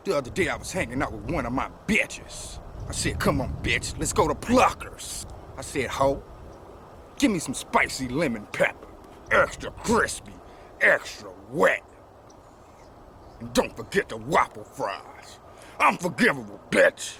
The other day I was hanging out with one of my bitches. I said, come on, bitch, let's go to Pluckers. I said, ho, give me some spicy lemon pepper. Extra crispy, extra wet. And don't forget the waffle fries. Unforgivable, bitch.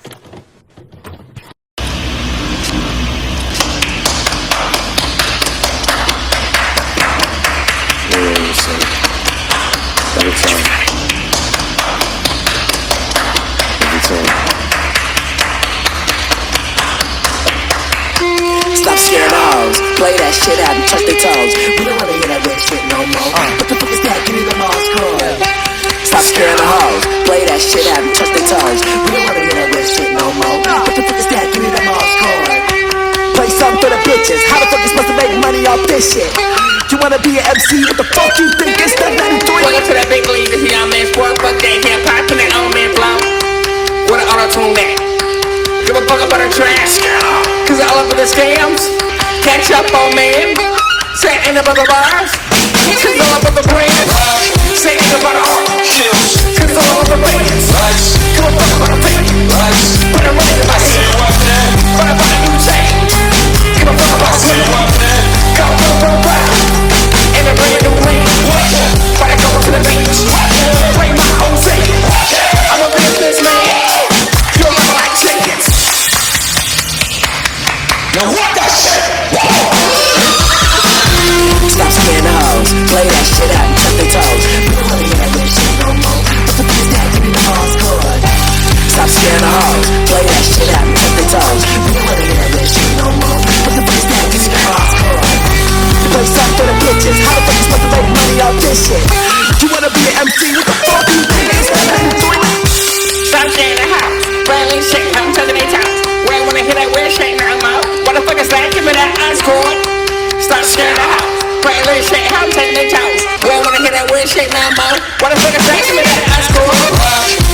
Stop scaring hoes, play that shit out and touch their toes. We don't wanna hear that red shit no more. What the fuck is that? Give me the Mars code. Stop scaring the hoes, play that shit out and touch their toes. We don't wanna hear that red shit no more. What the fuck is that? Give me the Mars code. Play something for the bitches. How the fuck you supposed to make money off this shit? You wanna be an MC? What the fuck you think it's the 93? Welcome to that big league, this young man's work. Fuck that hip hop and that old man flow. What an auto-tune that. Give a fuck about the trash. Cause all up in the scams. Catch up on man. Say ain't about the bars. Cause all up in the brand. Say ain't about the art. Cause all up in the bands. Give a fuck about the fame. Put a money in my hand. But about a new chain. Give a fuck about swing. Go, go, go, go. In a brand new lane. But I go to the beach. Play my own thing. I'm a businessman. You're like chickens. Now what that shit? Stop scaring the hoes, play that shit out and touch their toes. We don't wanna hear that red shit no more. What the fuck is that? Give me the Mars code. Stop scaring the hoes, play that shit out and touch their toes. We don't wanna hear that red shit no more. What the fuck is that? Give me the Mars code. You play something for the bitches. How the fuck you supposed to make money off this shit? You wanna be an MC? What the fuck you think it's the 93? Stop scaring the house, railing shit, I'm touching their toes. We ain't wanna hear that weird shit no more. What the fuck is that? Give me that ice cord. Stop scaring the house, railing shit, I'm touching their toes. We ain't wanna hear that weird shit no more. What the fuck is that? Give me that ice cord.